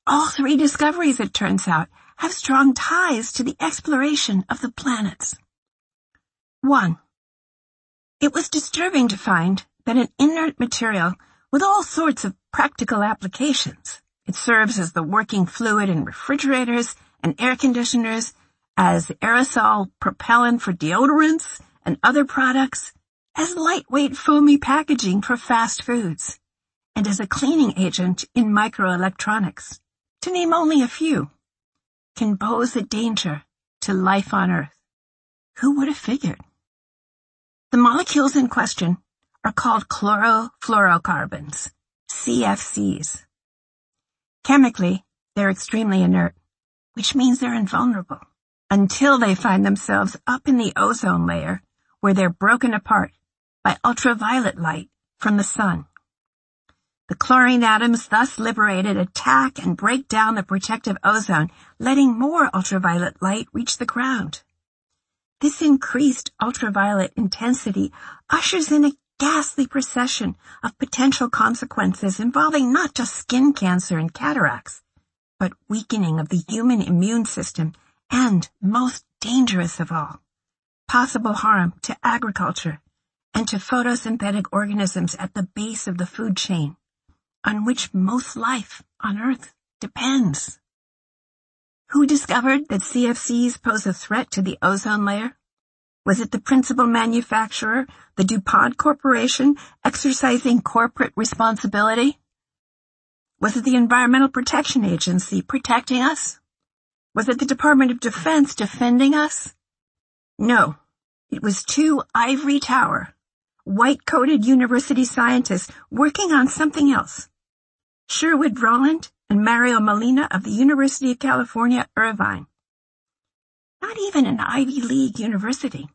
All three discoveries, it turns out, have strong ties to the exploration of the planets. 1. It was disturbing to find that an inert material with all sorts of practical applications. It serves as the working fluid in refrigerators and air conditioners, as aerosol propellant for deodorants and other products, as lightweight foamy packaging for fast foods, and as a cleaning agent in microelectronics, to name only a few, can pose a danger to life on Earth. Who would have figured? The molecules in question are called chlorofluorocarbons, CFCs. Chemically, they're extremely inert, which means they're invulnerable, until they find themselves up in the ozone layer, where they're broken apart by ultraviolet light from the sun. The chlorine atoms thus liberated attack and break down the protective ozone, letting more ultraviolet light reach the ground. This increased ultraviolet intensity ushers in a ghastly procession of potential consequences involving not just skin cancer and cataracts, but weakening of the human immune system and, most dangerous of all, possible harm to agriculture and to photosynthetic organisms at the base of the food chain, on which most life on Earth depends. Who discovered that CFCs pose a threat to the ozone layer? Was it the principal manufacturer, the DuPont Corporation, exercising corporate responsibility? Was it the Environmental Protection Agency protecting us? Was it the Department of Defense defending us? No, it was two ivory tower, white-coated university scientists working on something else. Sherwood Rowland and Mario Molina of the University of California, Irvine. Not even an Ivy League university.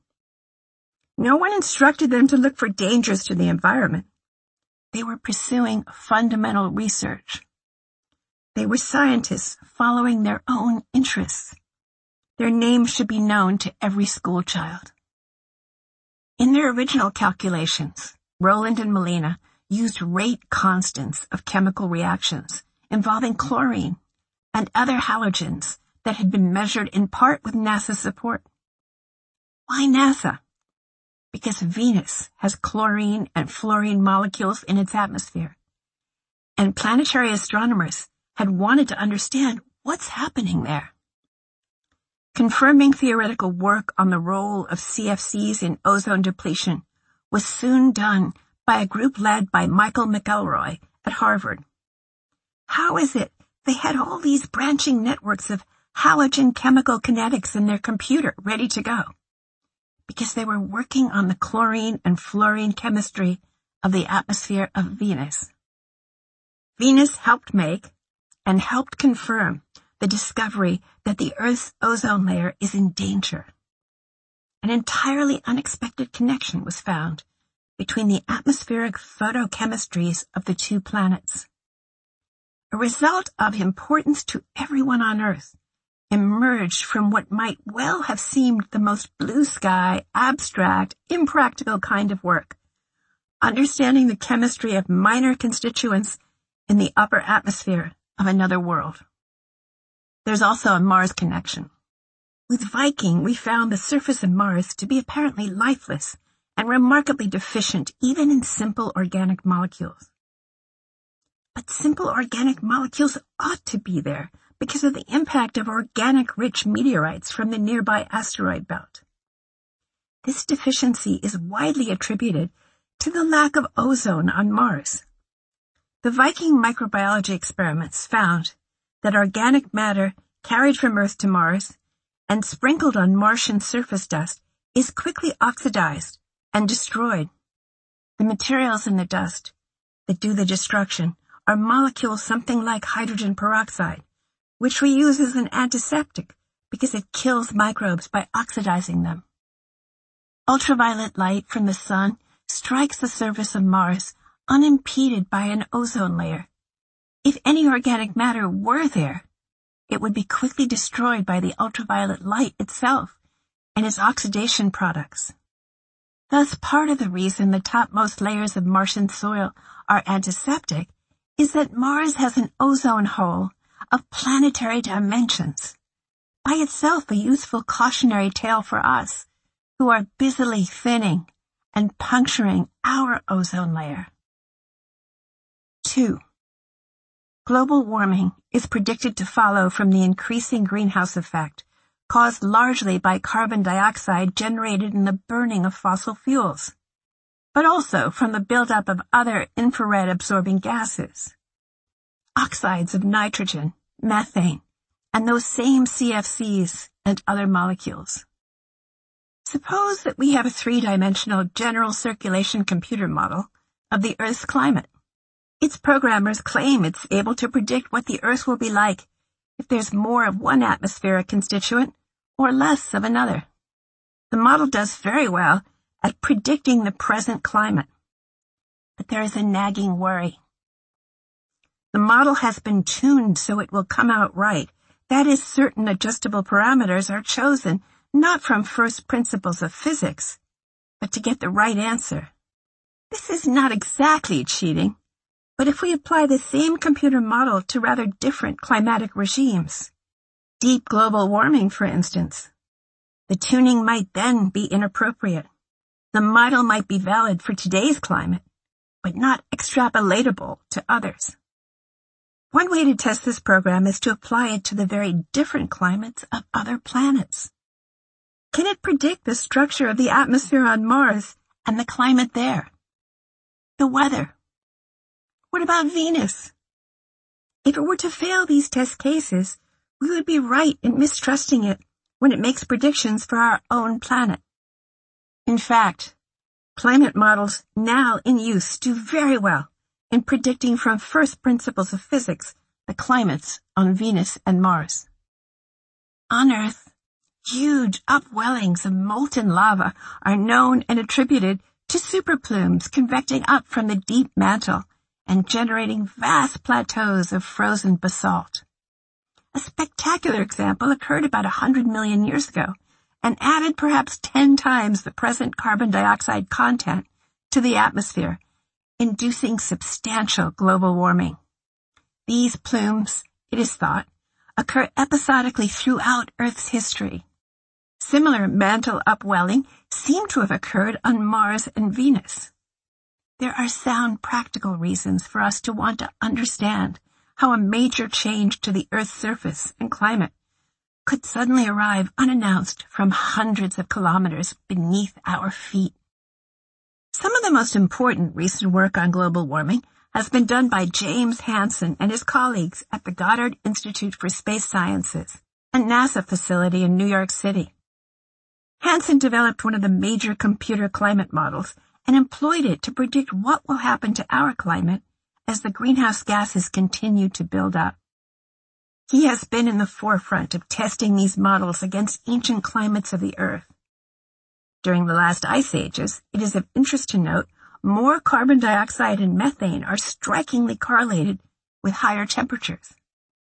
No one instructed them to look for dangers to the environment. They were pursuing fundamental research. They were scientists following their own interests. Their names should be known to every school child. In their original calculations, Rowland and Molina used rate constants of chemical reactions involving chlorine and other halogens that had been measured in part with NASA's support. Why NASA? Because Venus has chlorine and fluorine molecules in its atmosphere, and planetary astronomers had wanted to understand what's happening there. Confirming theoretical work on the role of CFCs in ozone depletion was soon done by a group led by Michael McElroy at Harvard. How is it they had all these branching networks of halogen chemical kinetics in their computer ready to go? Because they were working on the chlorine and fluorine chemistry of the atmosphere of Venus. Venus helped make and helped confirm the discovery that the Earth's ozone layer is in danger. An entirely unexpected connection was found between the atmospheric photochemistries of the two planets. A result of importance to everyone on Earth emerged from what might well have seemed the most blue sky, abstract, impractical kind of work, understanding the chemistry of minor constituents in the upper atmosphere of another world. There's also a Mars connection. With Viking, we found the surface of Mars to be apparently lifeless and remarkably deficient even in simple organic molecules. But simple organic molecules ought to be there because of the impact of organic-rich meteorites from the nearby asteroid belt. This deficiency is widely attributed to the lack of ozone on Mars. The Viking microbiology experiments found that organic matter carried from Earth to Mars and sprinkled on Martian surface dust is quickly oxidized and destroyed. The materials in the dust that do the destruction are molecules something like hydrogen peroxide, which we use as an antiseptic because it kills microbes by oxidizing them. Ultraviolet light from the sun strikes the surface of Mars unimpeded by an ozone layer. If any organic matter were there, it would be quickly destroyed by the ultraviolet light itself and its oxidation products. Thus, part of the reason the topmost layers of Martian soil are antiseptic is that Mars has an ozone hole of planetary dimensions. By itself a useful cautionary tale for us, who are busily thinning and puncturing our ozone layer. 2. Global warming is predicted to follow from the increasing greenhouse effect caused largely by carbon dioxide generated in the burning of fossil fuels, but also from the buildup of other infrared-absorbing gases. Oxides of nitrogen, methane, and those same CFCs and other molecules. Suppose that we have a three-dimensional general circulation computer model of the Earth's climate. Its programmers claim it's able to predict what the Earth will be like if there's more of one atmospheric constituent or less of another. The model does very well at predicting the present climate. But there is a nagging worry. The model has been tuned so it will come out right. That is, certain adjustable parameters are chosen not from first principles of physics, but to get the right answer. This is not exactly cheating, but if we apply the same computer model to rather different climatic regimes, deep global warming, for instance, the tuning might then be inappropriate. The model might be valid for today's climate, but not extrapolatable to others. One way to test this program is to apply it to the very different climates of other planets. Can it predict the structure of the atmosphere on Mars and the climate there? The weather? What about Venus? If it were to fail these test cases, we would be right in mistrusting it when it makes predictions for our own planet. In fact, climate models now in use do very well in predicting from first principles of physics the climates on Venus and Mars. On Earth, huge upwellings of molten lava are known and attributed to superplumes convecting up from the deep mantle and generating vast plateaus of frozen basalt. A spectacular example occurred about 100 million years ago and added perhaps 10 times the present carbon dioxide content to the atmosphere, inducing substantial global warming. These plumes, it is thought, occur episodically throughout Earth's history. Similar mantle upwelling seem to have occurred on Mars and Venus. There are sound practical reasons for us to want to understand how a major change to the Earth's surface and climate could suddenly arrive unannounced from hundreds of kilometers beneath our feet. Some of the most important recent work on global warming has been done by James Hansen and his colleagues at the Goddard Institute for Space Sciences, a NASA facility in New York City. Hansen developed one of the major computer climate models and employed it to predict what will happen to our climate as the greenhouse gases continue to build up. He has been in the forefront of testing these models against ancient climates of the Earth. During the last ice ages, it is of interest to note more carbon dioxide and methane are strikingly correlated with higher temperatures.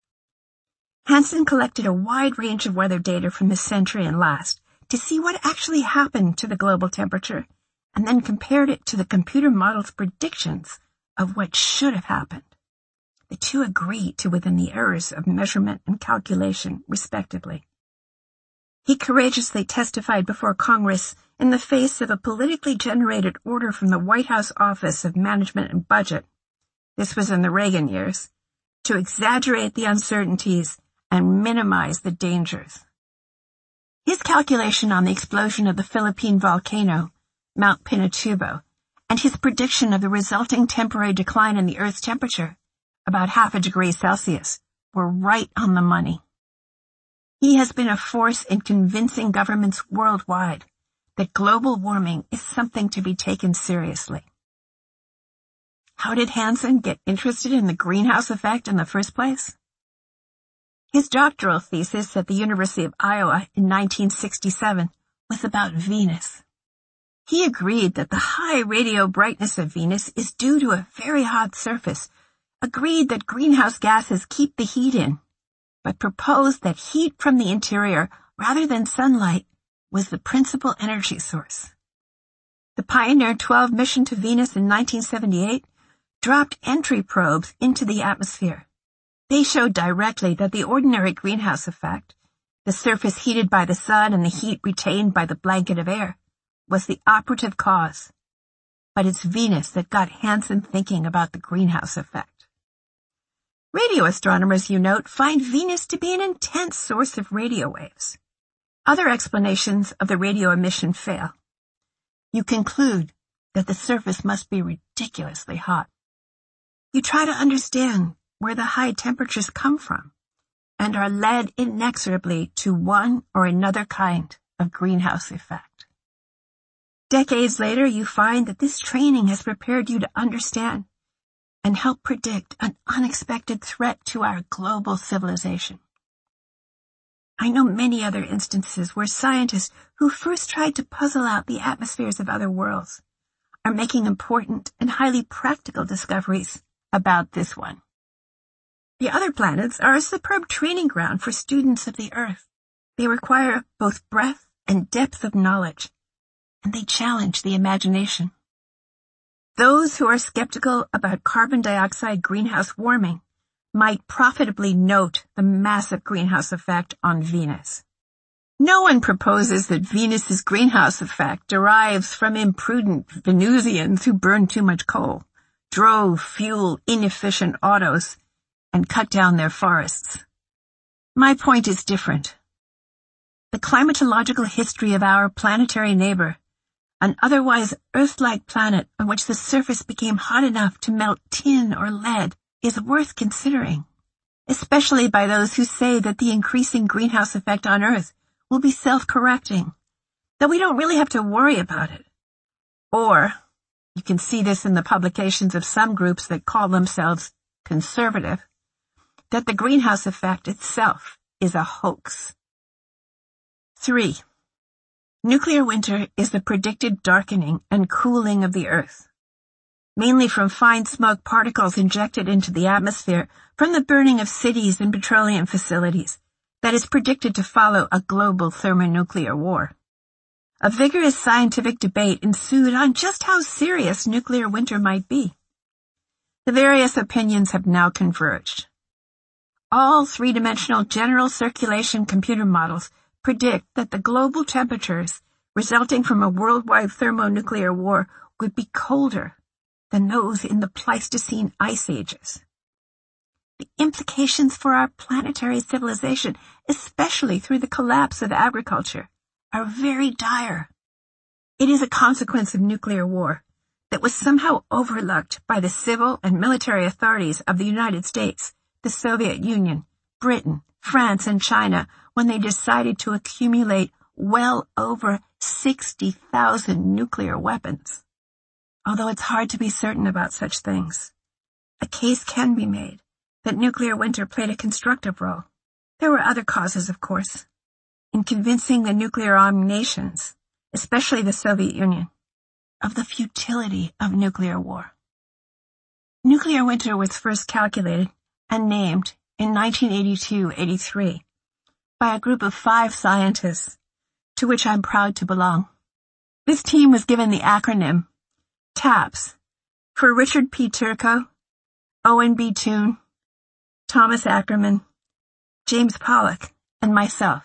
Hansen collected a wide range of weather data from this century and last to see what actually happened to the global temperature, and then compared it to the computer model's predictions of what should have happened. The two agree to within the errors of measurement and calculation, respectively. He courageously testified before Congress in the face of a politically generated order from the White House Office of Management and Budget, this was in the Reagan years, to exaggerate the uncertainties and minimize the dangers. His calculation on the explosion of the Philippine volcano, Mount Pinatubo, and his prediction of the resulting temporary decline in the Earth's temperature, about 0.5 degrees Celsius, were right on the money. He has been a force in convincing governments worldwide that global warming is something to be taken seriously. How did Hansen get interested in the greenhouse effect in the first place? His doctoral thesis at the University of Iowa in 1967 was about Venus. He agreed that the high radio brightness of Venus is due to a very hot surface, agreed that greenhouse gases keep the heat in, but proposed that heat from the interior, rather than sunlight, was the principal energy source. The Pioneer 12 mission to Venus in 1978 dropped entry probes into the atmosphere. They showed directly that the ordinary greenhouse effect, the surface heated by the sun and the heat retained by the blanket of air, was the operative cause. But it's Venus that got Hansen thinking about the greenhouse effect. Radio astronomers, you note, find Venus to be an intense source of radio waves. Other explanations of the radio emission fail. You conclude that the surface must be ridiculously hot. You try to understand where the high temperatures come from and are led inexorably to one or another kind of greenhouse effect. Decades later, you find that this training has prepared you to understand and help predict an unexpected threat to our global civilization. I know many other instances where scientists who first tried to puzzle out the atmospheres of other worlds are making important and highly practical discoveries about this one. The other planets are a superb training ground for students of the Earth. They require both breadth and depth of knowledge, and they challenge the imagination. Those who are skeptical about carbon dioxide greenhouse warming might profitably note the massive greenhouse effect on Venus. No one proposes that Venus's greenhouse effect derives from imprudent Venusians who burn too much coal, drove fuel-inefficient autos, and cut down their forests. My point is different. The climatological history of our planetary neighbor, an otherwise Earth-like planet on which the surface became hot enough to melt tin or lead, is worth considering, especially by those who say that the increasing greenhouse effect on Earth will be self-correcting, that we don't really have to worry about it. Or, you can see this in the publications of some groups that call themselves conservative, that the greenhouse effect itself is a hoax. 3. Nuclear winter is the predicted darkening and cooling of the Earth, mainly from fine smoke particles injected into the atmosphere from the burning of cities and petroleum facilities that is predicted to follow a global thermonuclear war. A vigorous scientific debate ensued on just how serious nuclear winter might be. The various opinions have now converged. All three-dimensional general circulation computer models predict that the global temperatures resulting from a worldwide thermonuclear war would be colder than those in the Pleistocene ice ages. The implications for our planetary civilization, especially through the collapse of agriculture, are very dire. It is a consequence of nuclear war that was somehow overlooked by the civil and military authorities of the United States, the Soviet Union, Britain, France, and China when they decided to accumulate well over 60,000 nuclear weapons. Although it's hard to be certain about such things, a case can be made that nuclear winter played a constructive role. There were other causes, of course, in convincing the nuclear-armed nations, especially the Soviet Union, of the futility of nuclear war. Nuclear winter was first calculated and named in 1982-83 by a group of 5 scientists, to which I'm proud to belong. This team was given the acronym TAPS for Richard P. Turco, Owen B. Toon, Thomas Ackerman, James Pollock, and myself.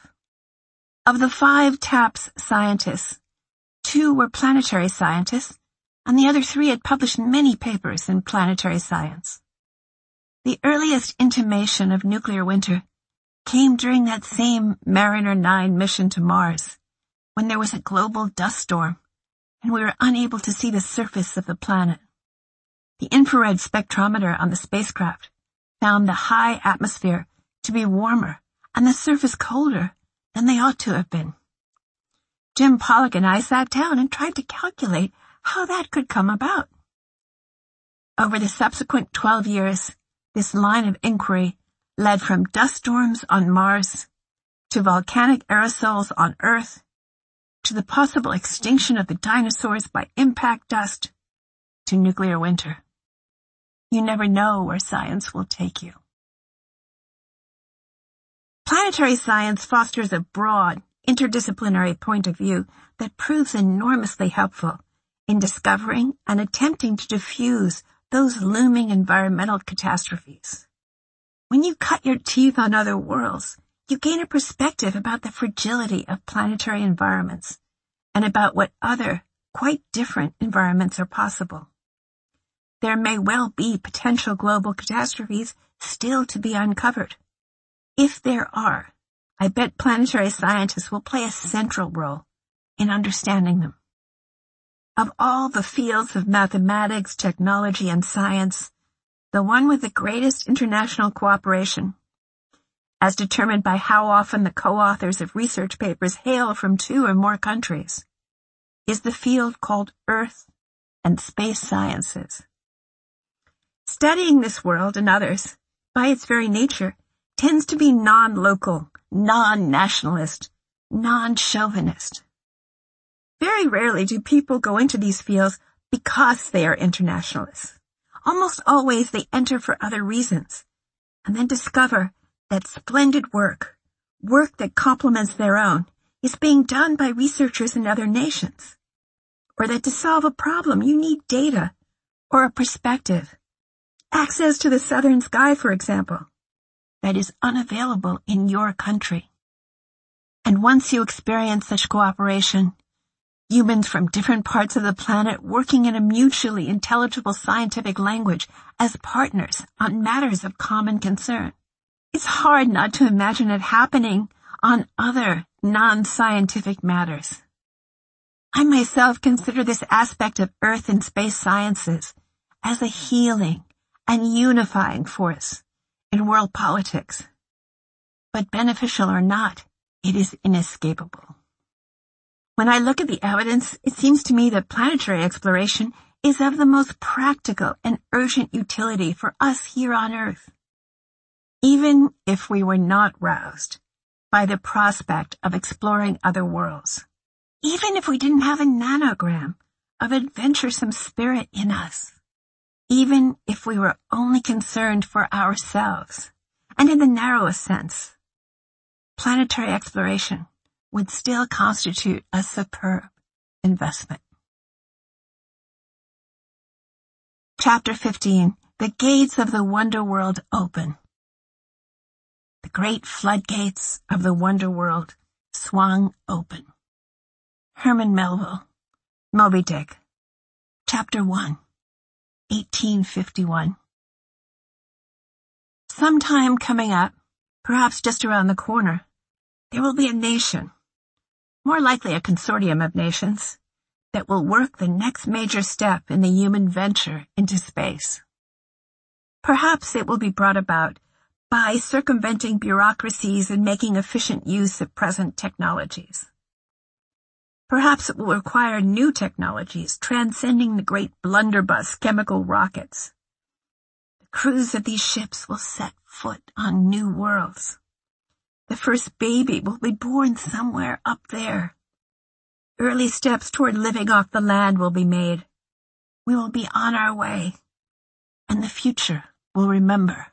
Of the 5 TAPS scientists, 2 were planetary scientists, and the other 3 had published many papers in planetary science. The earliest intimation of nuclear winter came during that same Mariner 9 mission to Mars, when there was a global dust storm, and we were unable to see the surface of the planet. The infrared spectrometer on the spacecraft found the high atmosphere to be warmer and the surface colder than they ought to have been. Jim Pollock and I sat down and tried to calculate how that could come about. Over the subsequent 12 years, this line of inquiry led from dust storms on Mars to volcanic aerosols on Earth to the possible extinction of the dinosaurs by impact dust to nuclear winter. You never know where science will take you. Planetary science fosters a broad, interdisciplinary point of view that proves enormously helpful in discovering and attempting to diffuse those looming environmental catastrophes. When you cut your teeth on other worlds, you gain a perspective about the fragility of planetary environments and about what other, quite different environments are possible. There may well be potential global catastrophes still to be uncovered. If there are, I bet planetary scientists will play a central role in understanding them. Of all the fields of mathematics, technology, and science, the one with the greatest international cooperation, as determined by how often the co-authors of research papers hail from 2 or more countries, is the field called Earth and Space Sciences. Studying this world and others, by its very nature, tends to be non-local, non-nationalist, non-chauvinist. Very rarely do people go into these fields because they are internationalists. Almost always they enter for other reasons, and then discover that splendid work that complements their own, is being done by researchers in other nations, or that to solve a problem you need data or a perspective, access to the southern sky, for example, that is unavailable in your country. And once you experience such cooperation, humans from different parts of the planet working in a mutually intelligible scientific language as partners on matters of common concern, it's hard not to imagine it happening on other non-scientific matters. I myself consider this aspect of Earth and space sciences as a healing and unifying force in world politics. But beneficial or not, it is inescapable. When I look at the evidence, it seems to me that planetary exploration is of the most practical and urgent utility for us here on Earth. Even if we were not roused by the prospect of exploring other worlds, even if we didn't have a nanogram of adventuresome spirit in us, even if we were only concerned for ourselves, and in the narrowest sense, planetary exploration would still constitute a superb investment. Chapter 15. The Gates of the Wonder World Open. The great floodgates of the Wonder World swung open. Herman Melville, Moby Dick. Chapter 1. 1851. Sometime coming up, perhaps just around the corner, there will be a nation, more likely a consortium of nations, that will work the next major step in the human venture into space. Perhaps it will be brought about by circumventing bureaucracies and making efficient use of present technologies. Perhaps it will require new technologies transcending the great blunderbuss chemical rockets. The crews of these ships will set foot on new worlds. The first baby will be born somewhere up there. Early steps toward living off the land will be made. We will be on our way, and the future will remember.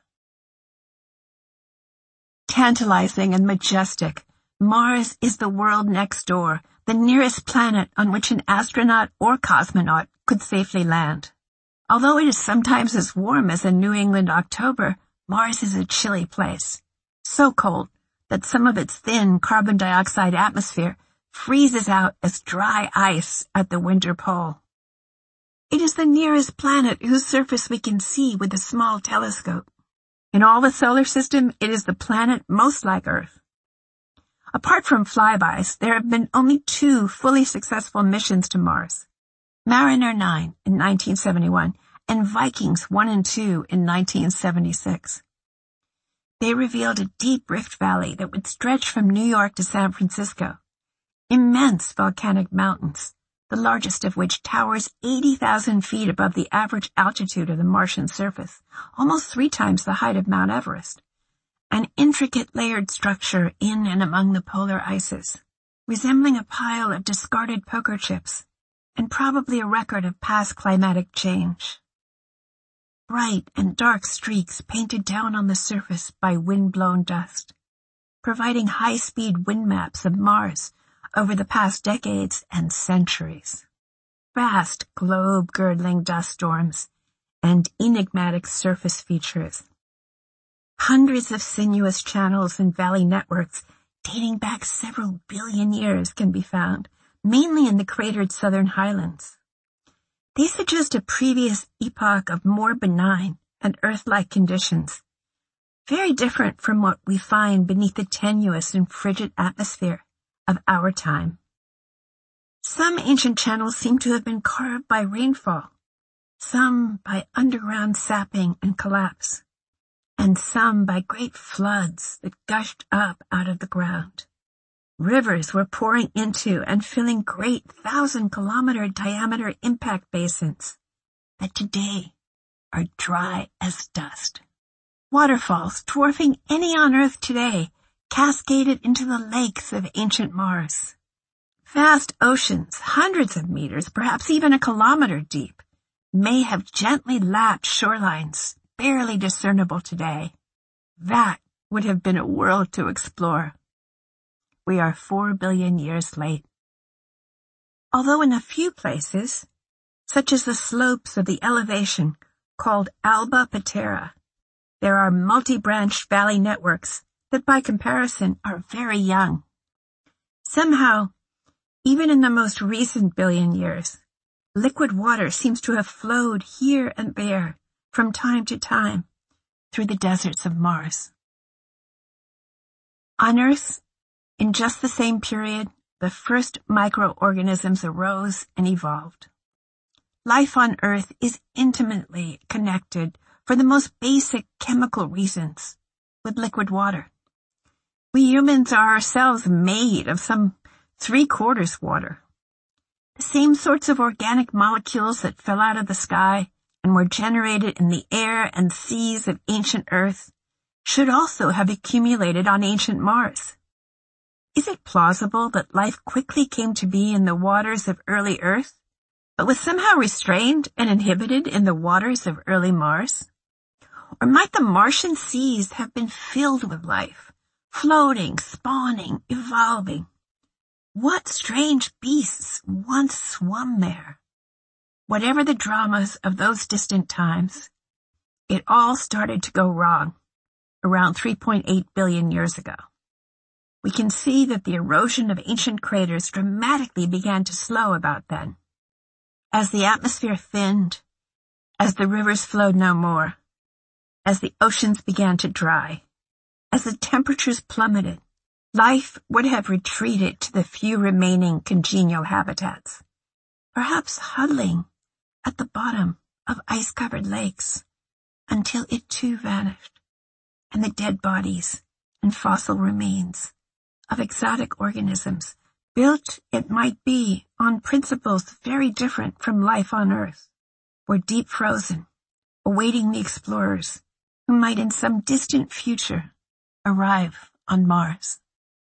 Tantalizing and majestic, Mars is the world next door, the nearest planet on which an astronaut or cosmonaut could safely land. Although it is sometimes as warm as a New England October, Mars is a chilly place, so cold that some of its thin carbon dioxide atmosphere freezes out as dry ice at the winter pole. It is the nearest planet whose surface we can see with a small telescope. In all the solar system, it is the planet most like Earth. Apart from flybys, there have been only 2 fully successful missions to Mars. Mariner 9 in 1971 and Vikings 1 and 2 in 1976. They revealed a deep rift valley that would stretch from New York to San Francisco. Immense volcanic mountains, the largest of which towers 80,000 feet above the average altitude of the Martian surface, almost 3 times the height of Mount Everest. An intricate layered structure in and among the polar ices, resembling a pile of discarded poker chips, and probably a record of past climatic change. Bright and dark streaks painted down on the surface by wind-blown dust, providing high-speed wind maps of Mars over the past decades and centuries. Vast globe-girdling dust storms and enigmatic surface features. Hundreds of sinuous channels and valley networks dating back several billion years can be found, mainly in the cratered southern highlands. They suggest a previous epoch of more benign and Earth-like conditions, very different from what we find beneath the tenuous and frigid atmosphere of our time. Some ancient channels seem to have been carved by rainfall, some by underground sapping and collapse, and some by great floods that gushed up out of the ground. Rivers were pouring into and filling great 1,000-kilometer diameter impact basins that today are dry as dust. Waterfalls, dwarfing any on Earth today, cascaded into the lakes of ancient Mars. Vast oceans, hundreds of meters, perhaps even a kilometer deep, may have gently lapped shorelines barely discernible today. That would have been a world to explore. We are 4 billion years late. Although in a few places, such as the slopes of the elevation called Alba Patera, there are multi-branched valley networks that by comparison are very young. Somehow, even in the most recent billion years, liquid water seems to have flowed here and there from time to time through the deserts of Mars. On Earth, in just the same period, the first microorganisms arose and evolved. Life on Earth is intimately connected for the most basic chemical reasons with liquid water. We humans are ourselves made of some 3/4 water. The same sorts of organic molecules that fell out of the sky and were generated in the air and seas of ancient Earth should also have accumulated on ancient Mars. Is it plausible that life quickly came to be in the waters of early Earth, but was somehow restrained and inhibited in the waters of early Mars? Or might the Martian seas have been filled with life, floating, spawning, evolving? What strange beasts once swum there? Whatever the dramas of those distant times, it all started to go wrong around 3.8 billion years ago. We can see that the erosion of ancient craters dramatically began to slow about then. As the atmosphere thinned, as the rivers flowed no more, as the oceans began to dry, as the temperatures plummeted, life would have retreated to the few remaining congenial habitats, perhaps huddling at the bottom of ice-covered lakes until it too vanished, and the dead bodies and fossil remains of exotic organisms built, it might be, on principles very different from life on Earth, were deep frozen, awaiting the explorers who might in some distant future arrive on Mars.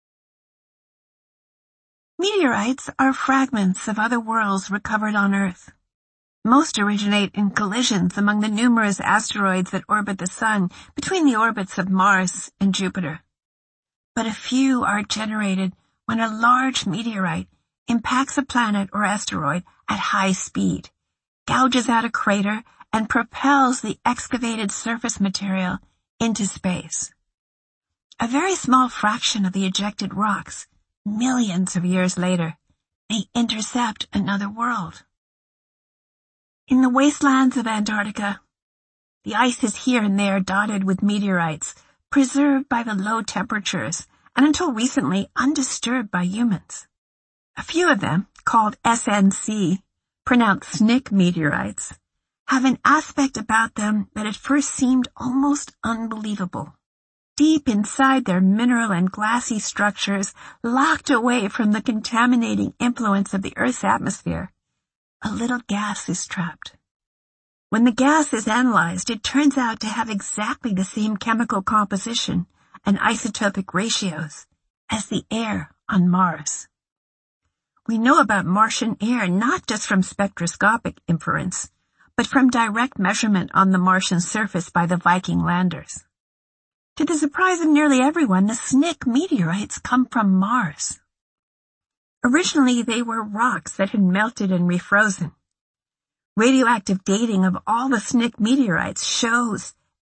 Meteorites are fragments of other worlds recovered on Earth. Most originate in collisions among the numerous asteroids that orbit the Sun between the orbits of Mars and Jupiter. But a few are generated when a large meteorite impacts a planet or asteroid at high speed, gouges out a crater, and propels the excavated surface material into space. A very small fraction of the ejected rocks, millions of years later, may intercept another world. In the wastelands of Antarctica, the ice is here and there dotted with meteorites, preserved by the low temperatures and until recently undisturbed by humans. A few of them, called SNC, pronounced SNCC meteorites, have an aspect about them that at first seemed almost unbelievable. Deep inside their mineral and glassy structures, locked away from the contaminating influence of the Earth's atmosphere, a little gas is trapped. When the gas is analyzed, it turns out to have exactly the same chemical composition and isotopic ratios as the air on Mars. We know about Martian air not just from spectroscopic inference, but from direct measurement on the Martian surface by the Viking landers. To the surprise of nearly everyone, the SNCC meteorites come from Mars. Originally, they were rocks that had melted and refrozen. Radioactive dating of all the SNCC meteorites shows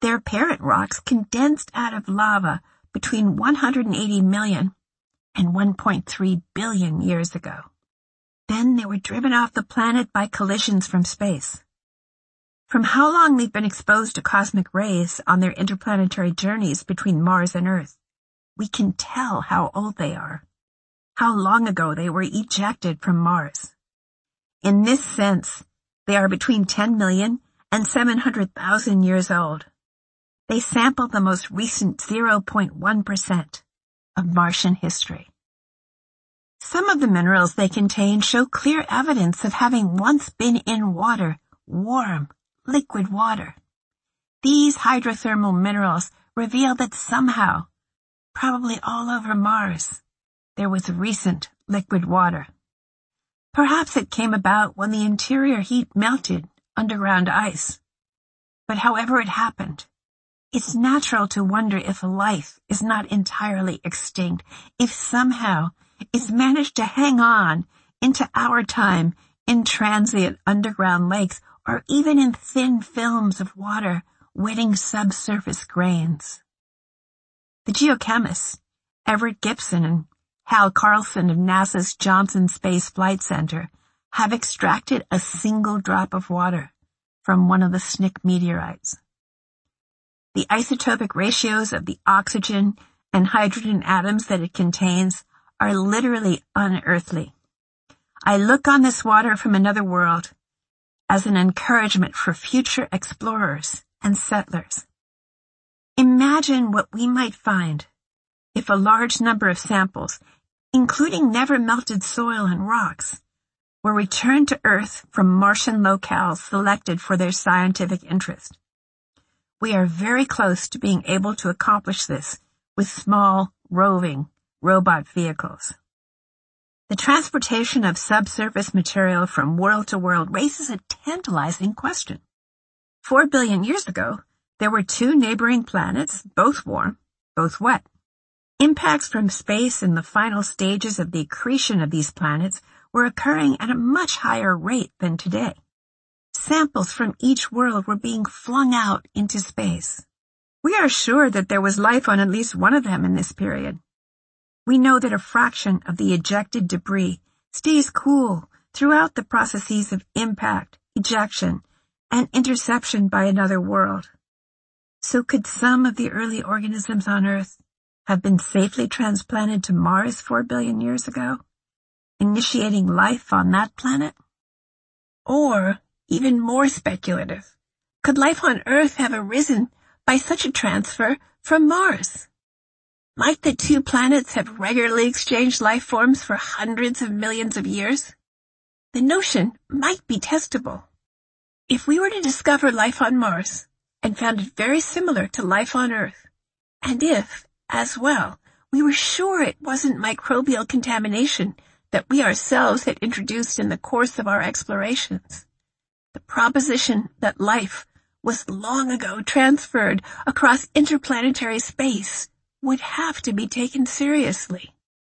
their parent rocks condensed out of lava between 180 million and 1.3 billion years ago. Then they were driven off the planet by collisions from space. From how long they've been exposed to cosmic rays on their interplanetary journeys between Mars and Earth, we can tell how old they are, how long ago they were ejected from Mars. In this sense, they are between 10 million and 700,000 years old. They sample the most recent 0.1% of Martian history. Some of the minerals they contain show clear evidence of having once been in water, warm, liquid water. These hydrothermal minerals reveal that somehow, probably all over Mars, there was recent liquid water. Perhaps it came about when the interior heat melted underground ice. But however it happened, it's natural to wonder if life is not entirely extinct, if somehow it's managed to hang on into our time in transient underground lakes or even in thin films of water wetting subsurface grains. The geochemists, Everett Gibson and Hal Carlson of NASA's Johnson Space Flight Center, have extracted a single drop of water from one of the SNCC meteorites. The isotopic ratios of the oxygen and hydrogen atoms that it contains are literally unearthly. I look on this water from another world as an encouragement for future explorers and settlers. Imagine what we might find if a large number of samples, including never-melted soil and rocks, were returned to Earth from Martian locales selected for their scientific interest. We are very close to being able to accomplish this with small, roving, robot vehicles. The transportation of subsurface material from world to world raises a tantalizing question. 4 billion years ago, there were two neighboring planets, both warm, both wet. Impacts from space in the final stages of the accretion of these planets were occurring at a much higher rate than today. Samples from each world were being flung out into space. We are sure that there was life on at least one of them in this period. We know that a fraction of the ejected debris stays cool throughout the processes of impact, ejection, and interception by another world. So could some of the early organisms on Earth have been safely transplanted to Mars 4 billion years ago, initiating life on that planet? Or, even more speculative, could life on Earth have arisen by such a transfer from Mars? Might the two planets have regularly exchanged life forms for hundreds of millions of years? The notion might be testable. If we were to discover life on Mars and found it very similar to life on Earth, and if, as well, we were sure it wasn't microbial contamination that we ourselves had introduced in the course of our explorations, the proposition that life was long ago transferred across interplanetary space would have to be taken seriously.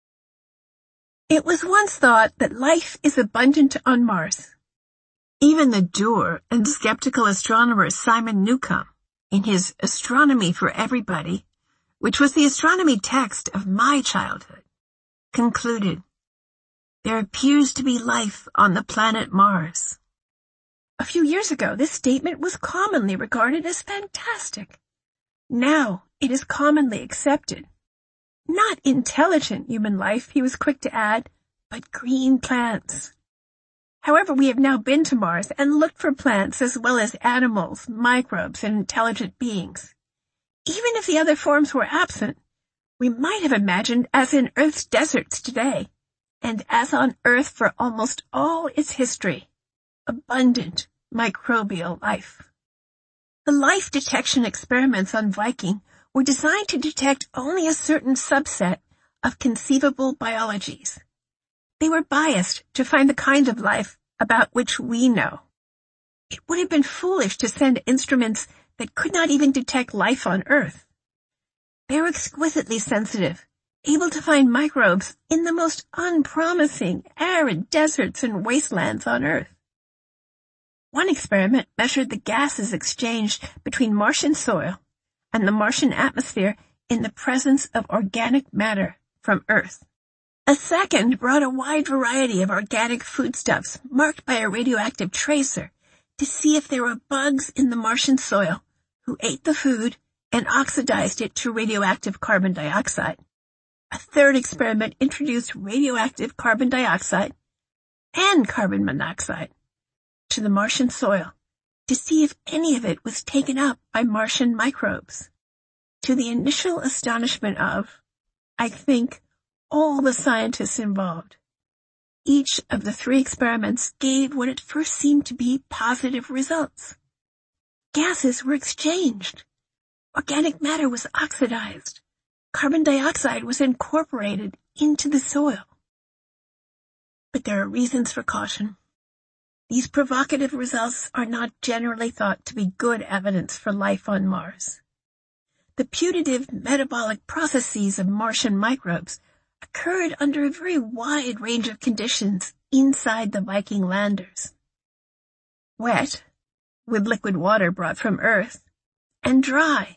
It was once thought that life is abundant on Mars. Even the dour and skeptical astronomer Simon Newcomb, in his Astronomy for Everybody, which was the astronomy text of my childhood, concluded, "There appears to be life on the planet Mars." A few years ago, this statement was commonly regarded as fantastic. Now it is commonly accepted. Not intelligent human life, he was quick to add, but green plants. However, we have now been to Mars and looked for plants as well as animals, microbes, and intelligent beings. Even if the other forms were absent, we might have imagined as in Earth's deserts today, and as on Earth for almost all its history, abundant microbial life. The life detection experiments on Viking were designed to detect only a certain subset of conceivable biologies. They were biased to find the kind of life about which we know. It would have been foolish to send instruments that could not even detect life on Earth. They were exquisitely sensitive, able to find microbes in the most unpromising, arid deserts and wastelands on Earth. One experiment measured the gases exchanged between Martian soil and the Martian atmosphere in the presence of organic matter from Earth. A second brought a wide variety of organic foodstuffs marked by a radioactive tracer to see if there were bugs in the Martian soil who ate the food and oxidized it to radioactive carbon dioxide. A third experiment introduced radioactive carbon dioxide and carbon monoxide to the Martian soil to see if any of it was taken up by Martian microbes. To the initial astonishment of, I think, all the scientists involved, each of the three experiments gave what at first seemed to be positive results. Gases were exchanged. Organic matter was oxidized. Carbon dioxide was incorporated into the soil. But there are reasons for caution. These provocative results are not generally thought to be good evidence for life on Mars. The putative metabolic processes of Martian microbes occurred under a very wide range of conditions inside the Viking landers. Wet, with liquid water brought from Earth, and dry.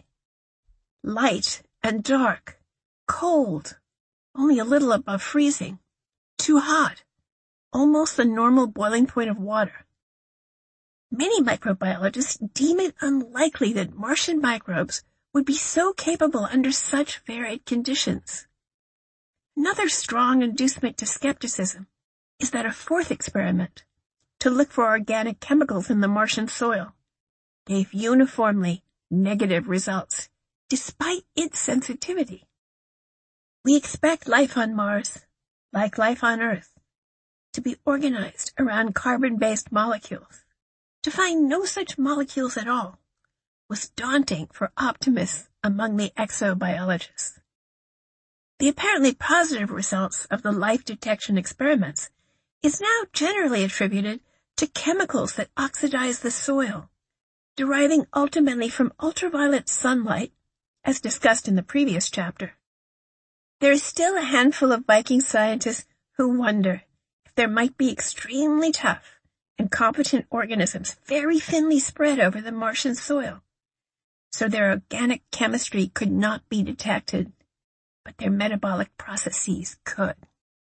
Light and dark. Cold, only a little above freezing. Too hot, almost the normal boiling point of water. Many microbiologists deem it unlikely that Martian microbes would be so capable under such varied conditions. Another strong inducement to skepticism is that a fourth experiment, to look for organic chemicals in the Martian soil, gave uniformly negative results, despite its sensitivity. We expect life on Mars, like life on Earth, to be organized around carbon-based molecules. To find no such molecules at all was daunting for optimists among the exobiologists. The apparently positive results of the life detection experiments is now generally attributed to chemicals that oxidize the soil, deriving ultimately from ultraviolet sunlight, as discussed in the previous chapter. There is still a handful of Viking scientists who wonder if there might be extremely tough and competent organisms very thinly spread over the Martian soil, so their organic chemistry could not be detected, but their metabolic processes could.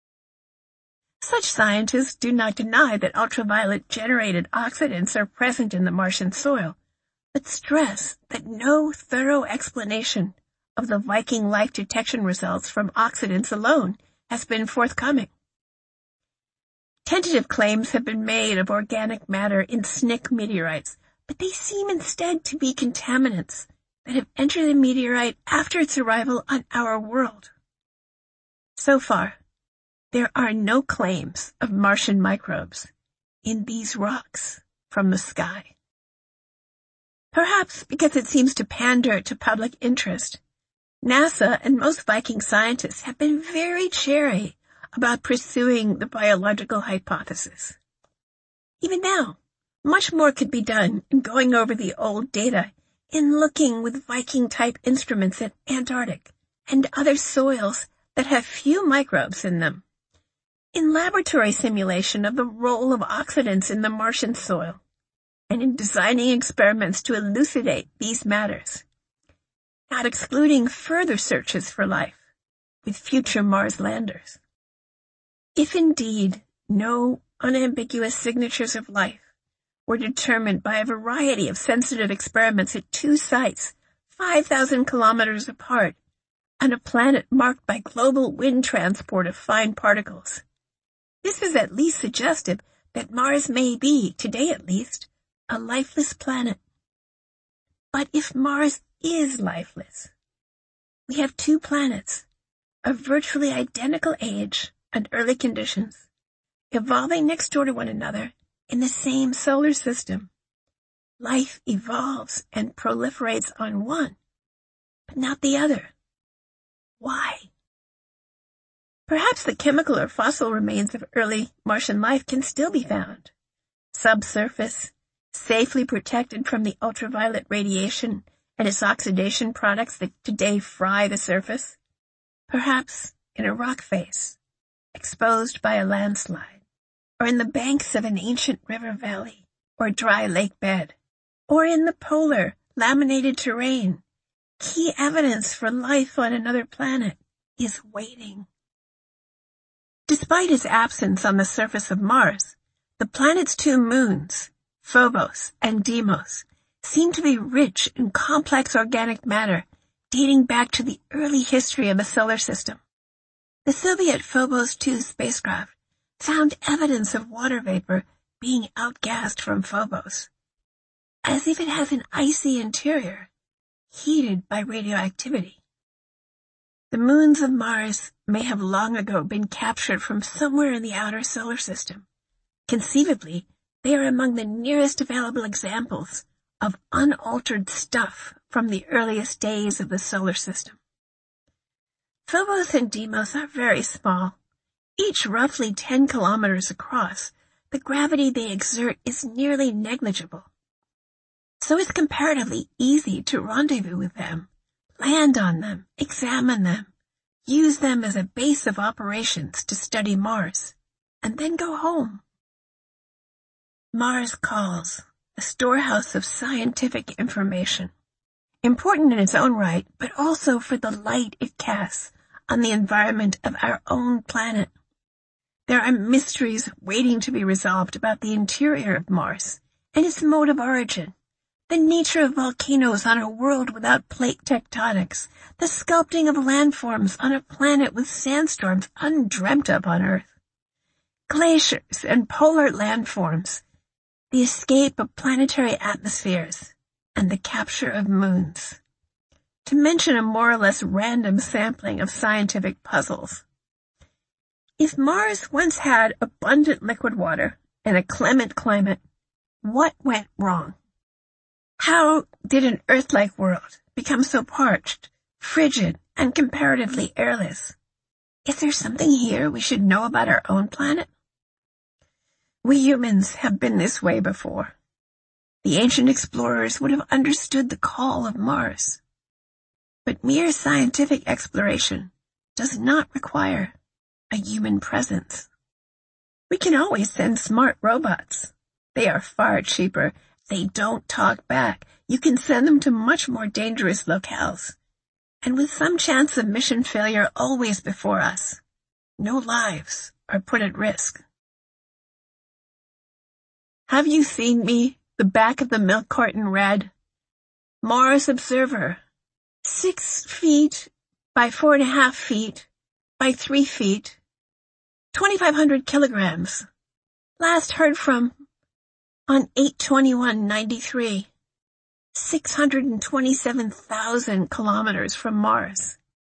Such scientists do not deny that ultraviolet-generated oxidants are present in the Martian soil, but stress that no thorough explanation of the Viking life detection results from oxidants alone has been forthcoming. Tentative claims have been made of organic matter in SNIC meteorites, but they seem instead to be contaminants that have entered the meteorite after its arrival on our world. So far, there are no claims of Martian microbes in these rocks from the sky. Perhaps because it seems to pander to public interest, NASA and most Viking scientists have been very chary about pursuing the biological hypothesis. Even now, much more could be done in going over the old data, in looking with Viking-type instruments at Antarctic and other soils that have few microbes in them, in laboratory simulation of the role of oxidants in the Martian soil, and in designing experiments to elucidate these matters, not excluding further searches for life with future Mars landers. If indeed no unambiguous signatures of life were determined by a variety of sensitive experiments at two sites 5,000 kilometers apart on a planet marked by global wind transport of fine particles, this is at least suggestive that Mars may be, today at least, a lifeless planet. But if Mars is lifeless, we have two planets of virtually identical age and early conditions, evolving next door to one another in the same solar system. Life evolves and proliferates on one, but not the other. Why? Perhaps the chemical or fossil remains of early Martian life can still be found, subsurface, safely protected from the ultraviolet radiation and its oxidation products that today fry the surface, perhaps in a rock face, exposed by a landslide, or in the banks of an ancient river valley, or dry lake bed, or in the polar, laminated terrain, key evidence for life on another planet is waiting. Despite its absence on the surface of Mars, the planet's two moons, Phobos and Deimos, seem to be rich in complex organic matter dating back to the early history of the solar system. The Soviet Phobos 2 spacecraft found evidence of water vapor being outgassed from Phobos, as if it has an icy interior, heated by radioactivity. The moons of Mars may have long ago been captured from somewhere in the outer solar system. Conceivably, they are among the nearest available examples of unaltered stuff from the earliest days of the solar system. Phobos and Deimos are very small, each roughly 10 kilometers across. The gravity they exert is nearly negligible. So it's comparatively easy to rendezvous with them, land on them, examine them, use them as a base of operations to study Mars, and then go home. Mars calls, a storehouse of scientific information, important in its own right, but also for the light it casts on the environment of our own planet. There are mysteries waiting to be resolved about the interior of Mars and its mode of origin, the nature of volcanoes on a world without plate tectonics, the sculpting of landforms on a planet with sandstorms undreamt of on Earth, glaciers and polar landforms, the escape of planetary atmospheres, and the capture of moons, to mention a more or less random sampling of scientific puzzles. If Mars once had abundant liquid water and a clement climate, what went wrong? How did an Earth-like world become so parched, frigid, and comparatively airless? Is there something here we should know about our own planet? We humans have been this way before. The ancient explorers would have understood the call of Mars. But mere scientific exploration does not require a human presence. We can always send smart robots. They are far cheaper. They don't talk back. You can send them to much more dangerous locales. And with some chance of mission failure always before us, no lives are put at risk. Have you seen me? The back of the milk carton read, Mars Observer, 6 feet by 4.5 feet by 3 feet, 2,500 kilograms. Last heard from on 8/21/93, 627,000 kilometers from Mars.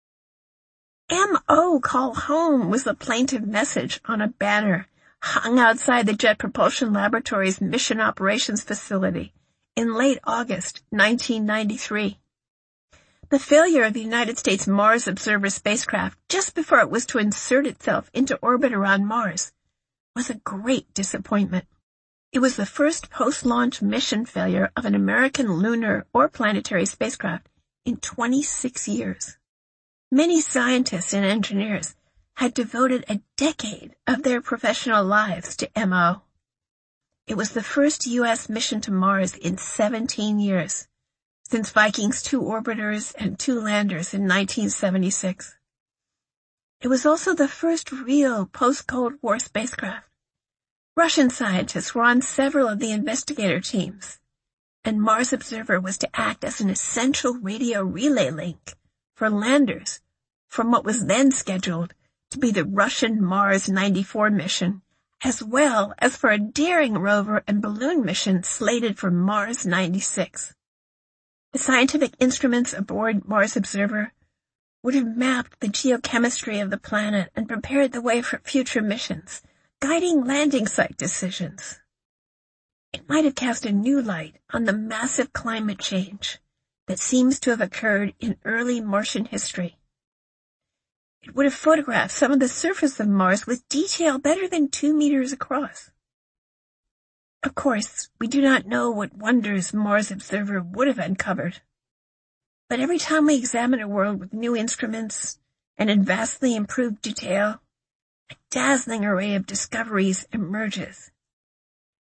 M.O. Call Home was the plaintive message on a banner hung outside the Jet Propulsion Laboratory's Mission Operations Facility in late August 1993. The failure of the United States Mars Observer spacecraft just before it was to insert itself into orbit around Mars was a great disappointment. It was the first post-launch mission failure of an American lunar or planetary spacecraft in 26 years. Many scientists and engineers had devoted a decade of their professional lives to MO. It was the first U.S. mission to Mars in 17 years, since Viking's 2 orbiters and 2 landers in 1976. It was also the first real post-Cold War spacecraft. Russian scientists were on several of the investigator teams, and Mars Observer was to act as an essential radio relay link for landers from what was then scheduled to be the Russian Mars 94 mission, as well as for a daring rover and balloon mission slated for Mars 96. The scientific instruments aboard Mars Observer would have mapped the geochemistry of the planet and prepared the way for future missions, guiding landing site decisions. It might have cast a new light on the massive climate change that seems to have occurred in early Martian history. It would have photographed some of the surface of Mars with detail better than 2 meters across. Of course, we do not know what wonders Mars Observer would have uncovered. But every time we examine a world with new instruments and in vastly improved detail, a dazzling array of discoveries emerges.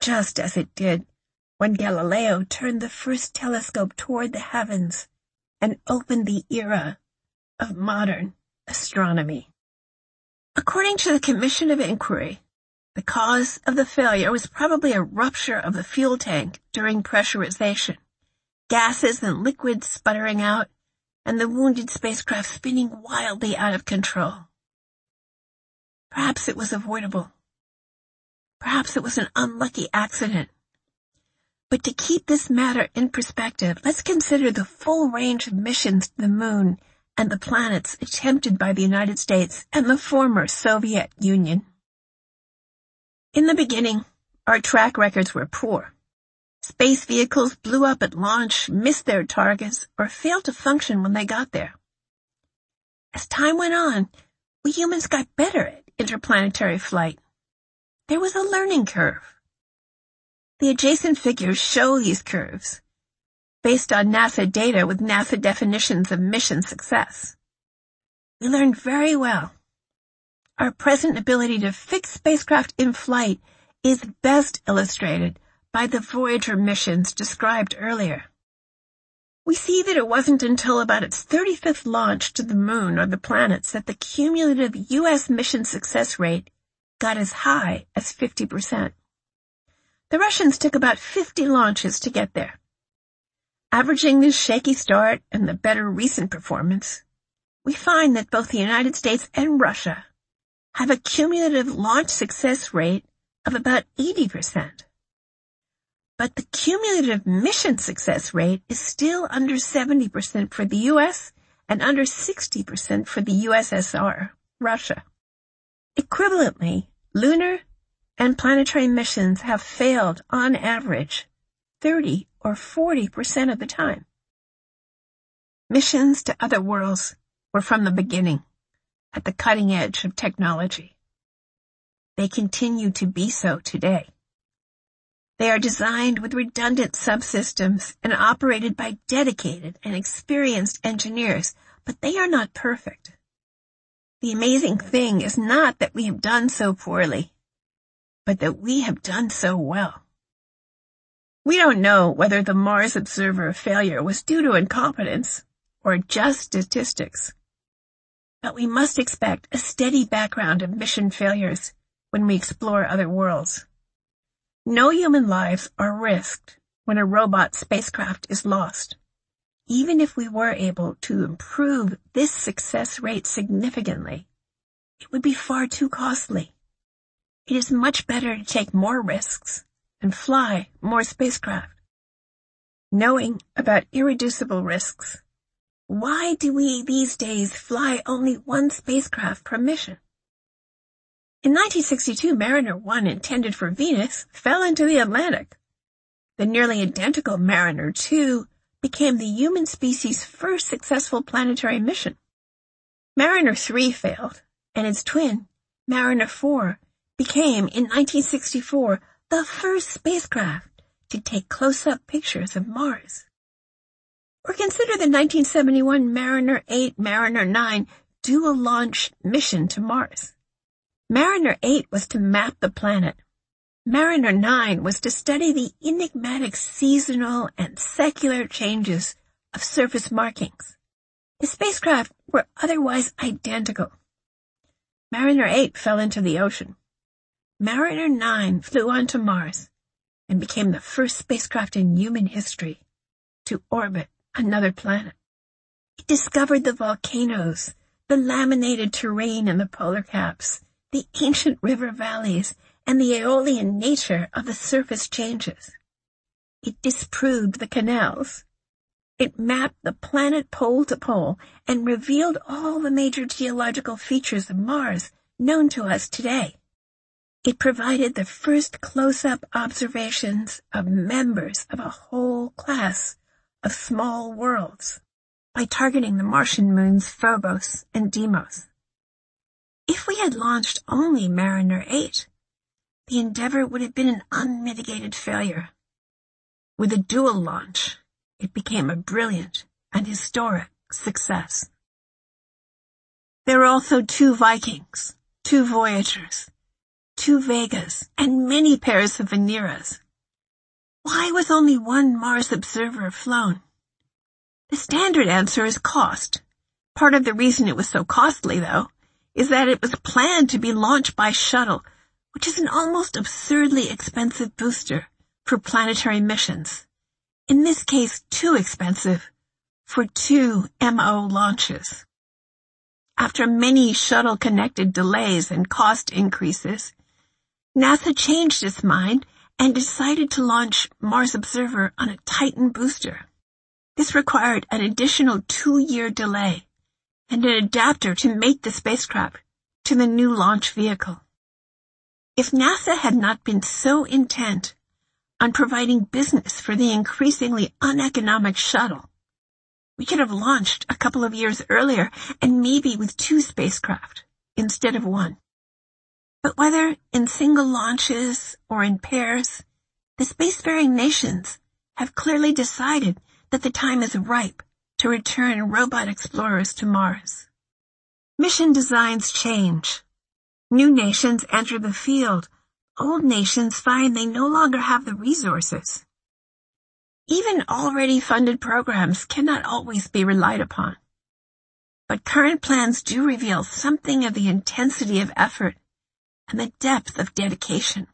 just as it did when Galileo turned the first telescope toward the heavens and opened the era of modern astronomy. According to the Commission of Inquiry, the cause of the failure was probably a rupture of the fuel tank during pressurization, gases and liquids sputtering out, and the wounded spacecraft spinning wildly out of control. Perhaps it was avoidable. Perhaps it was an unlucky accident. But to keep this matter in perspective, let's consider the full range of missions to the moon and the planets attempted by the United States and the former Soviet Union. In the beginning, our track records were poor. Space vehicles blew up at launch, missed their targets, or failed to function when they got there. As time went on, we humans got better at interplanetary flight. There was a learning curve. The adjacent figures show these curves, based on NASA data with NASA definitions of mission success. We learned very well. Our present ability to fix spacecraft in flight is best illustrated by the Voyager missions described earlier. We see that it wasn't until about its 35th launch to the moon or the planets that the cumulative U.S. mission success rate got as high as 50%. The Russians took about 50 launches to get there. Averaging this shaky start and the better recent performance, we find that both the United States and Russia have a cumulative launch success rate of about 80%. But the cumulative mission success rate is still under 70% for the U.S. and under 60% for the USSR, Russia. Equivalently, lunar and planetary missions have failed on average 30 or 40% of the time. Missions to other worlds were from the beginning at the cutting edge of technology. They continue to be so today. They are designed with redundant subsystems and operated by dedicated and experienced engineers, but they are not perfect. The amazing thing is not that we have done so poorly, but that we have done so well. We don't know whether the Mars Observer failure was due to incompetence or just statistics, but we must expect a steady background of mission failures when we explore other worlds. No human lives are risked when a robot spacecraft is lost. Even if we were able to improve this success rate significantly, it would be far too costly. It is much better to take more risks and fly more spacecraft. Knowing about irreducible risks, why do we these days fly only one spacecraft per mission? In 1962, Mariner 1, intended for Venus, fell into the Atlantic. The nearly identical Mariner 2 became the human species' first successful planetary mission. Mariner 3 failed, and its twin, Mariner 4, became, in 1964, the first spacecraft to take close-up pictures of Mars. Or consider the 1971 Mariner 8, Mariner 9 dual-launch mission to Mars. Mariner 8 was to map the planet. Mariner 9 was to study the enigmatic seasonal and secular changes of surface markings. The spacecraft were otherwise identical. Mariner 8 fell into the ocean. Mariner 9 flew on to Mars and became the first spacecraft in human history to orbit another planet. It discovered the volcanoes, the laminated terrain in the polar caps, the ancient river valleys, and the aeolian nature of the surface changes. It disproved the canals. It mapped the planet pole to pole and revealed all the major geological features of Mars known to us today. It provided the first close-up observations of members of a whole class of small worlds by targeting the Martian moons Phobos and Deimos. If we had launched only Mariner 8, the endeavor would have been an unmitigated failure. With a dual launch, it became a brilliant and historic success. There were also 2 Vikings, 2 Voyagers, 2 Vegas, and many pairs of Veneras. Why was only one Mars observer flown? The standard answer is cost. Part of the reason it was so costly, though, is that it was planned to be launched by shuttle, which is an almost absurdly expensive booster for planetary missions. In this case, too expensive for 2 MO launches. After many shuttle-connected delays and cost increases, NASA changed its mind and decided to launch Mars Observer on a Titan booster. This required an additional 2-year delay and an adapter to mate the spacecraft to the new launch vehicle. If NASA had not been so intent on providing business for the increasingly uneconomic shuttle, we could have launched a couple of years earlier and maybe with 2 spacecraft instead of 1. But whether in single launches or in pairs, the spacefaring nations have clearly decided that the time is ripe to return robot explorers to Mars. Mission designs change. New nations enter the field. Old nations find they no longer have the resources. Even already funded programs cannot always be relied upon. But current plans do reveal something of the intensity of effort and the depth of dedication.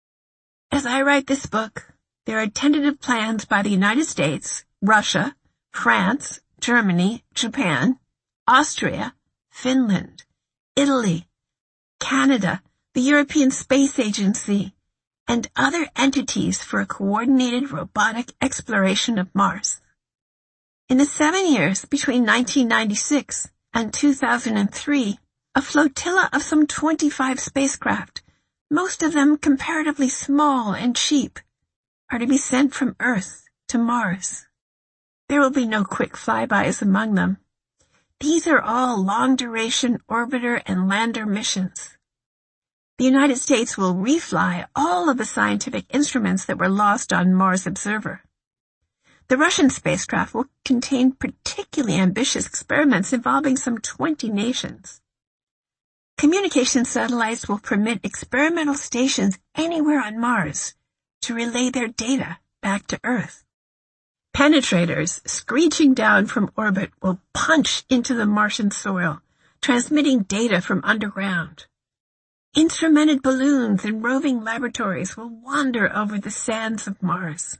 As I write this book, there are tentative plans by the United States, Russia, France, Germany, Japan, Austria, Finland, Italy, Canada, the European Space Agency, and other entities for a coordinated robotic exploration of Mars. In the 7 years between 1996 and 2003, a flotilla of some 25 spacecraft, most of them comparatively small and cheap, are to be sent from Earth to Mars. There will be no quick flybys among them. These are all long-duration orbiter and lander missions. The United States will refly all of the scientific instruments that were lost on Mars Observer. The Russian spacecraft will contain particularly ambitious experiments involving some 20 nations. Communication satellites will permit experimental stations anywhere on Mars to relay their data back to Earth. Penetrators screeching down from orbit will punch into the Martian soil, transmitting data from underground. Instrumented balloons and roving laboratories will wander over the sands of Mars.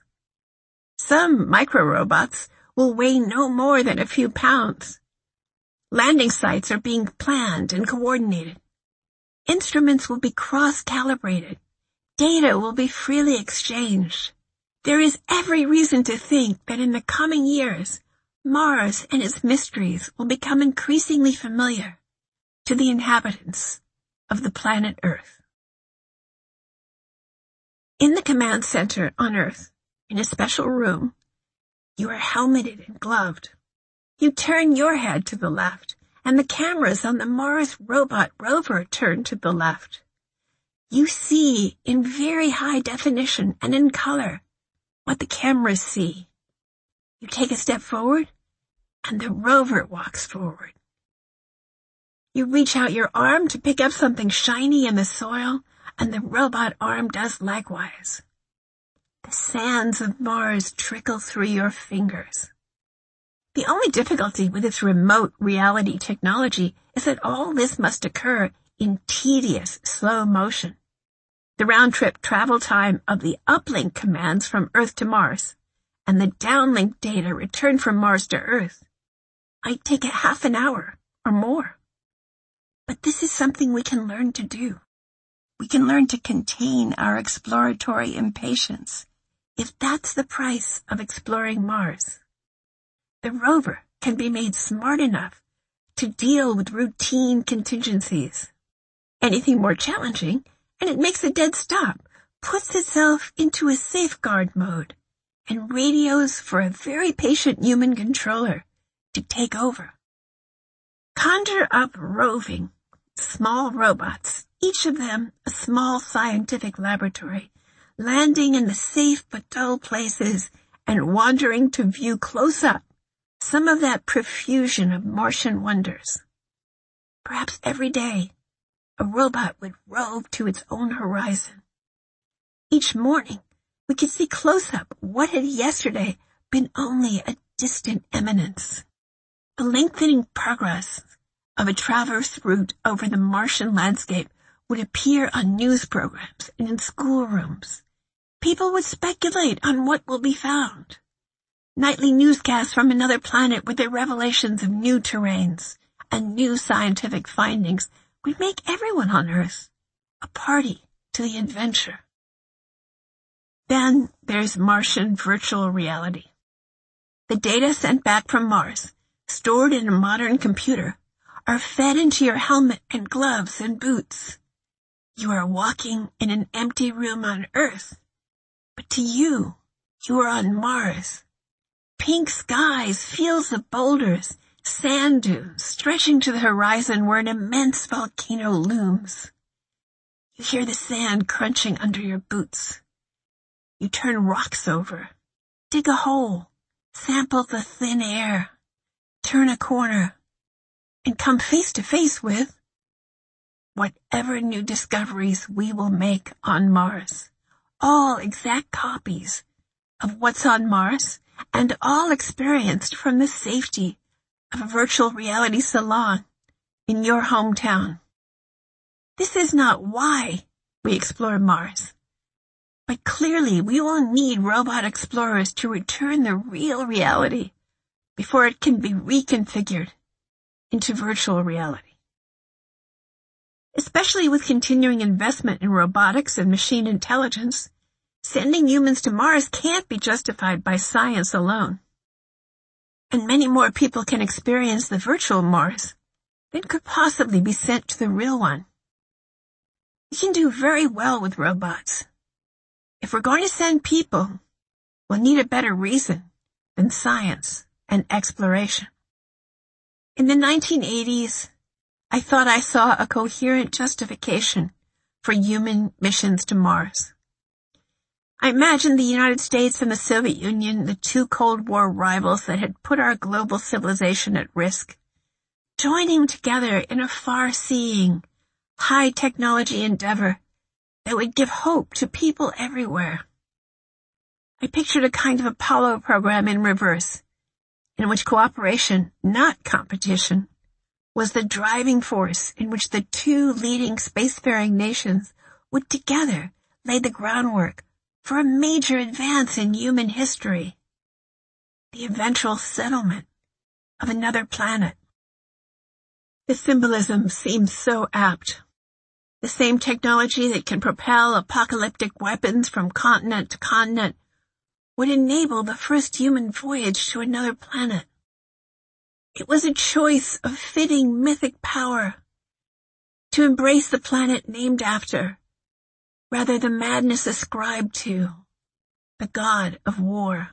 Some microrobots will weigh no more than a few pounds. Landing sites are being planned and coordinated. Instruments will be cross-calibrated. Data will be freely exchanged. There is every reason to think that in the coming years, Mars and its mysteries will become increasingly familiar to the inhabitants of the planet Earth. In the command center on Earth, in a special room, you are helmeted and gloved. You turn your head to the left, and the cameras on the Mars robot rover turn to the left. You see in very high definition and in color what the cameras see. You take a step forward, and the rover walks forward. You reach out your arm to pick up something shiny in the soil, and the robot arm does likewise. The sands of Mars trickle through your fingers. The only difficulty with its remote reality technology is that all this must occur in tedious, slow motion. The round-trip travel time of the uplink commands from Earth to Mars and the downlink data returned from Mars to Earth might take a half an hour or more. But this is something we can learn to do. We can learn to contain our exploratory impatience if that's the price of exploring Mars. The rover can be made smart enough to deal with routine contingencies. Anything more challenging, and it makes a dead stop, puts itself into a safeguard mode and radios for a very patient human controller to take over. Conjure up roving, small robots, each of them a small scientific laboratory, landing in the safe but dull places and wandering to view close up some of that profusion of Martian wonders. Perhaps every day, a robot would rove to its own horizon. Each morning, we could see close up what had yesterday been only a distant eminence. The lengthening progress of a traverse route over the Martian landscape would appear on news programs and in schoolrooms. People would speculate on what will be found. Nightly newscasts from another planet with their revelations of new terrains and new scientific findings would make everyone on Earth a party to the adventure. Then there's Martian virtual reality. The data sent back from Mars, stored in a modern computer, are fed into your helmet and gloves and boots. You are walking in an empty room on Earth, but to you, you are on Mars. Pink skies, fields of boulders, sand dunes stretching to the horizon where an immense volcano looms. You hear the sand crunching under your boots. You turn rocks over, dig a hole, sample the thin air, turn a corner, and come face to face with whatever new discoveries we will make on Mars. All exact copies of what's on Mars and all experienced from the safety of a virtual reality salon in your hometown. This is not why we explore Mars, but clearly we will need robot explorers to return the real reality before it can be reconfigured into virtual reality. Especially with continuing investment in robotics and machine intelligence, sending humans to Mars can't be justified by science alone. And many more people can experience the virtual Mars than could possibly be sent to the real one. We can do very well with robots. If we're going to send people, we'll need a better reason than science and exploration. In the 1980s, I thought I saw a coherent justification for human missions to Mars. I imagined the United States and the Soviet Union, the two Cold War rivals that had put our global civilization at risk, joining together in a far-seeing, high-technology endeavor that would give hope to people everywhere. I pictured a kind of Apollo program in reverse, in which cooperation, not competition, was the driving force in which the two leading spacefaring nations would together lay the groundwork for a major advance in human history, the eventual settlement of another planet. The symbolism seems so apt. The same technology that can propel apocalyptic weapons from continent to continent would enable the first human voyage to another planet. It was a choice of fitting mythic power to embrace the planet named after, rather the madness ascribed to, the god of war.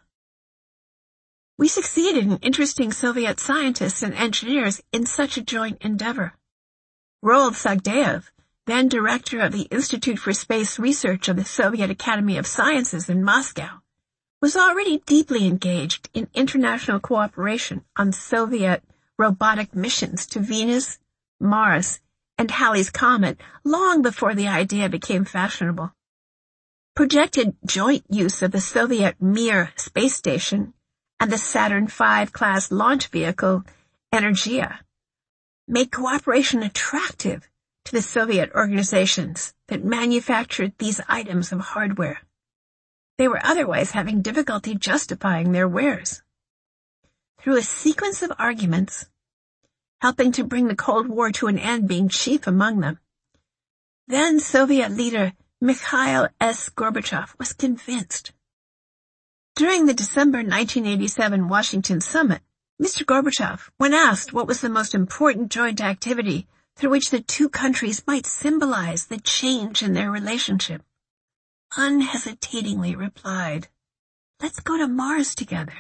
We succeeded in interesting Soviet scientists and engineers in such a joint endeavor. Roald Sagdayev, then director of the Institute for Space Research of the Soviet Academy of Sciences in Moscow, was already deeply engaged in international cooperation on Soviet robotic missions to Venus, Mars, and Halley's Comet long before the idea became fashionable. Projected joint use of the Soviet Mir space station and the Saturn V class launch vehicle Energia made cooperation attractive to the Soviet organizations that manufactured these items of hardware. They were otherwise having difficulty justifying their wares. Through a sequence of arguments, helping to bring the Cold War to an end being chief among them, then Soviet leader Mikhail S. Gorbachev was convinced. During the December 1987 Washington summit, Mr. Gorbachev, when asked what was the most important joint activity through which the two countries might symbolize the change in their relationship, unhesitatingly replied, "Let's go to Mars together."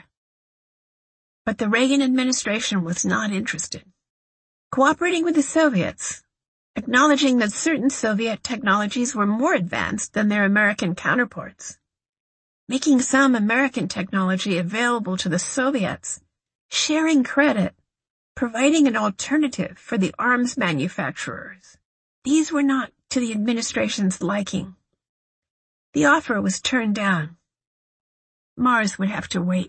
But the Reagan administration was not interested. Cooperating with the Soviets, acknowledging that certain Soviet technologies were more advanced than their American counterparts, making some American technology available to the Soviets, sharing credit, providing an alternative for the arms manufacturers, These were not to the administration's liking. The offer was turned down. Mars would have to wait.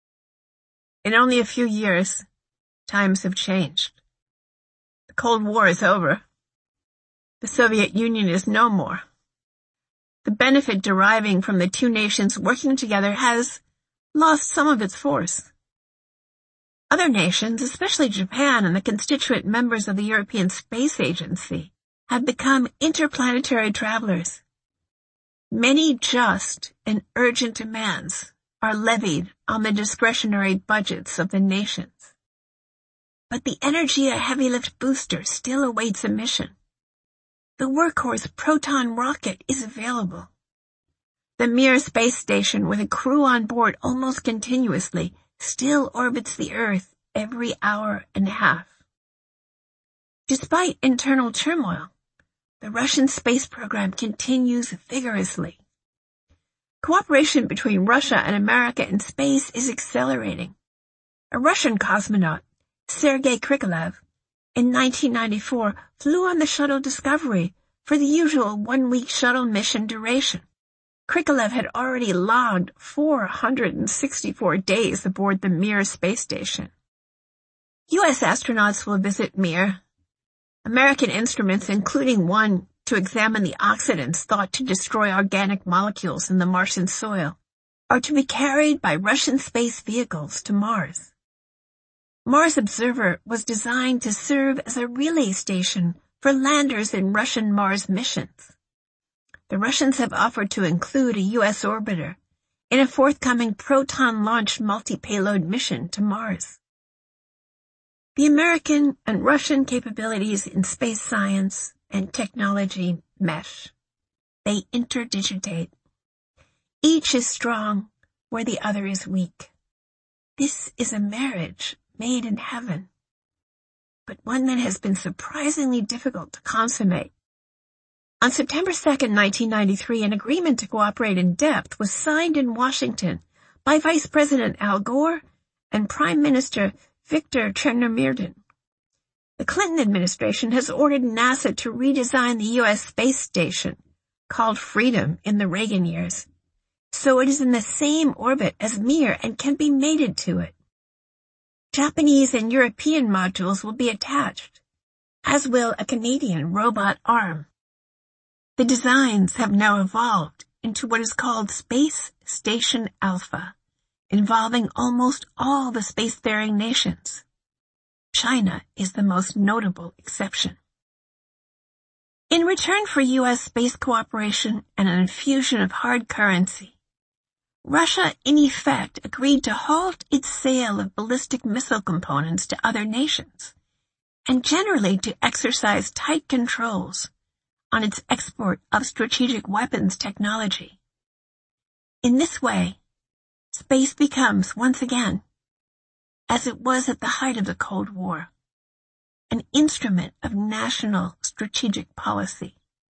In only a few years, times have changed. The Cold War is over. The Soviet Union is no more. The benefit deriving from the two nations working together has lost some of its force. Other nations, especially Japan and the constituent members of the European Space Agency, have become interplanetary travelers. Many just and urgent demands are levied on the discretionary budgets of the nations. But the Energia heavy lift booster still awaits a mission. The workhorse Proton rocket is available. The Mir space station, with a crew on board almost continuously, still orbits the Earth every hour and a half. Despite internal turmoil, the Russian space program continues vigorously. Cooperation between Russia and America in space is accelerating. A Russian cosmonaut, Sergei Krikalev, in 1994 flew on the shuttle Discovery for the usual one-week shuttle mission duration. Krikalev had already logged 464 days aboard the Mir space station. U.S. astronauts will visit Mir. American instruments, including one to examine the oxidants thought to destroy organic molecules in the Martian soil, are to be carried by Russian space vehicles to Mars. Mars Observer was designed to serve as a relay station for landers in Russian Mars missions. The Russians have offered to include a U.S. orbiter in a forthcoming Proton-launched multi-payload mission to Mars. The American and Russian capabilities in space science and technology mesh. They interdigitate. Each is strong where the other is weak. This is a marriage made in heaven, but one that has been surprisingly difficult to consummate. On September 2nd, 1993, an agreement to cooperate in depth was signed in Washington by Vice President Al Gore and Prime Minister Viktor Chernomyrdin. The Clinton administration has ordered NASA to redesign the U.S. space station, called Freedom in the Reagan years, so it is in the same orbit as Mir and can be mated to it. Japanese and European modules will be attached, as will a Canadian robot arm. The designs have now evolved into what is called Space Station Alpha, involving almost all the spacefaring nations. China is the most notable exception. In return for U.S. space cooperation and an infusion of hard currency, Russia in effect agreed to halt its sale of ballistic missile components to other nations, and generally to exercise tight controls on its export of strategic weapons technology. In this way, space becomes, once again, as it was at the height of the Cold War, an instrument of national strategic policy.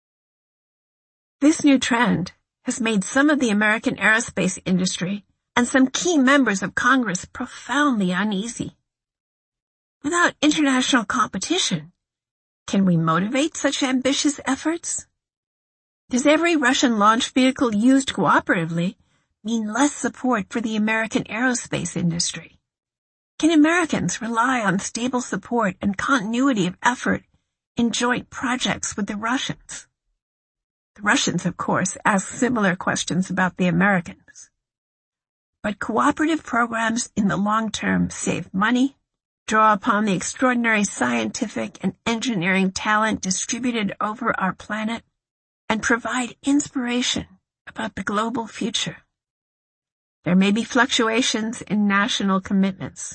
This new trend has made some of the American aerospace industry and some key members of Congress profoundly uneasy. Without international competition, can we motivate such ambitious efforts? Does every Russian launch vehicle used cooperatively mean less support for the American aerospace industry? Can Americans rely on stable support and continuity of effort in joint projects with the Russians? The Russians, of course, ask similar questions about the Americans. But cooperative programs in the long term save money, draw upon the extraordinary scientific and engineering talent distributed over our planet, and provide inspiration about the global future. There may be fluctuations in national commitments.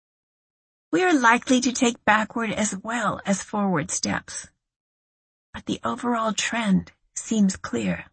We are likely to take backward as well as forward steps, but the overall trend seems clear.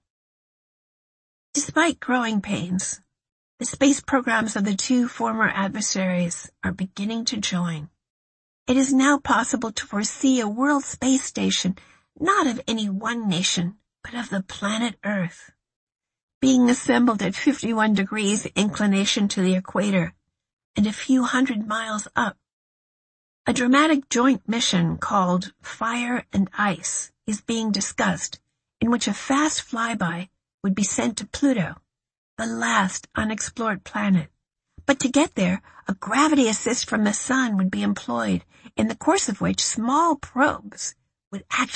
Despite growing pains, the space programs of the two former adversaries are beginning to join. It is now possible to foresee a world space station not of any one nation, but of the planet Earth, being assembled at 51 degrees inclination to the equator and a few hundred miles up. A dramatic joint mission called Fire and Ice is being discussed, in which a fast flyby would be sent to Pluto, the last unexplored planet. But to get there, a gravity assist from the sun would be employed, in the course of which small probes would actually